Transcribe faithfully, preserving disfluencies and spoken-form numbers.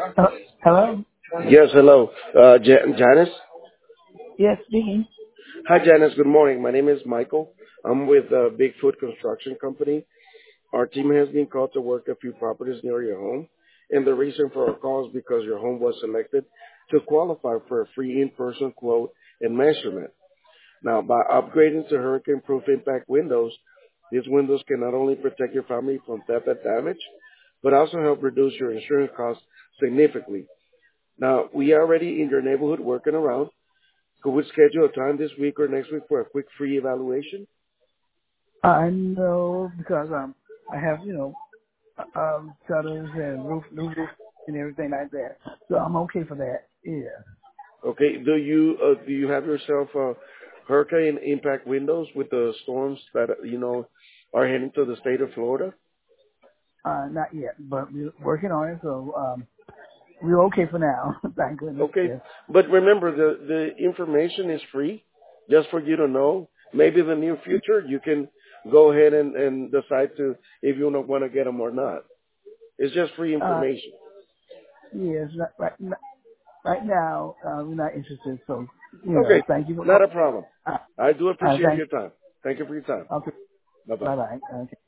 Uh, hello? Yes, hello. Uh, Ja- Janice? Yes, speaking. Hi, Janice. Good morning. My name is Michael. I'm with uh, Bigfoot Construction Company. Our team has been called to work a few properties near your home. And the reason for our call is because your home was selected to qualify for a free in-person quote and measurement. Now, by upgrading to hurricane-proof impact windows, these windows can not only protect your family from theft and damage, but also help reduce your insurance costs significantly. Now, we are already in your neighborhood working around. Could we schedule a time this week or next week for a quick free evaluation? I know because um I have, you know, uh, um shutters and roof new roof and everything like that. So I'm okay for that. Yeah. Okay. Do you uh, do you have yourself uh, hurricane impact windows with the storms that uh, you know are heading to the state of Florida? Uh not yet, but we're working on it, so um we're okay for now. Thank goodness. Okay. Yes. But remember, the the information is free, just for you to know. Maybe in the near future you can go ahead and, and decide to if you don't want to get them or not. It's just free Uh information. yes, not, right not, right now, uh, we're not interested, so you know, Okay. thank you for Not calling. a problem. Uh, I do uh appreciate thank your time. Thank you for your time. okay. Bye bye. Bye bye. Okay.